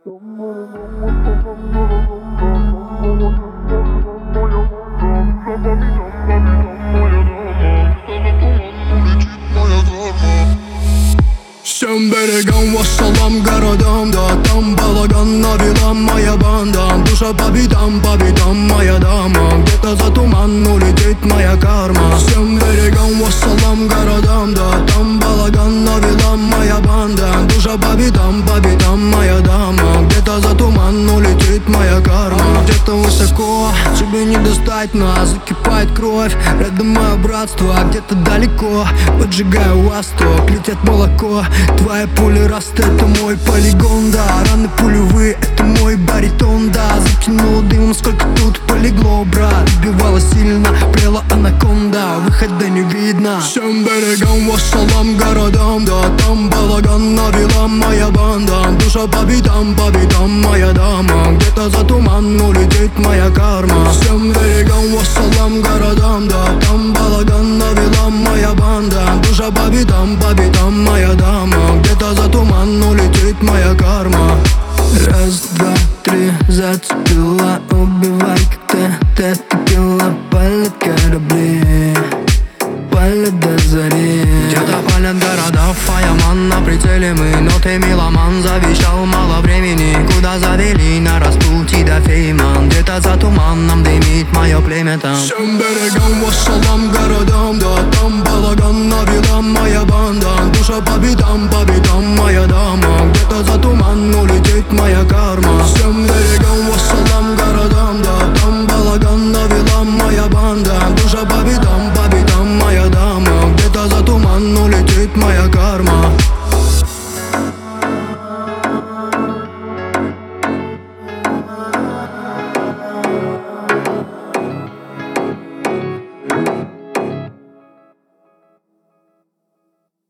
Всем берегам вассалам городам, да там балаган, навелам моя банда. Душа по битам, моя дама. Где-то за туман улетит моя карма. Всем берегам вассалам городам, да там балаган, навелам моя банда. Душа по битам, моя дама. Где-то за туман улетит моя карма. Где-то высоко, тебе не достать нас. Закипает кровь, рядом мое братство. Где-то далеко, поджигаю восток. Летит молоко, твои пули раст, это мой полигон, да. Раны пулевые, это мой баритон, да. Затянуло дымом, сколько тут полегло, брат. Убивала сильно, прела анаконда. Выхода не видно. Всем берегам вассалам городам, да там балаган, навела моя банда. Душа по битам, моя дама. Где-то за туман улетит моя карма. Всем берегам вассалам городам, да там балаган, навела моя банда. Душа по битам, моя дама. Где-то за туман улетит моя карма. Раз, два, три, зацепила. Убивай, как ты текила. Палят корабли, палят до зари. Где-то палят города, фаяман на прицеле мы. Но ты меломан, завещал мало времени. Куда завели на распутье до фейман. Где-то за туманом дымит мое племя там. Всем берегам вассалам городам, да там балаган, навела моя банда. Душа по битам, моя дама. Где-то за туман улетит моя карма. Всем берегам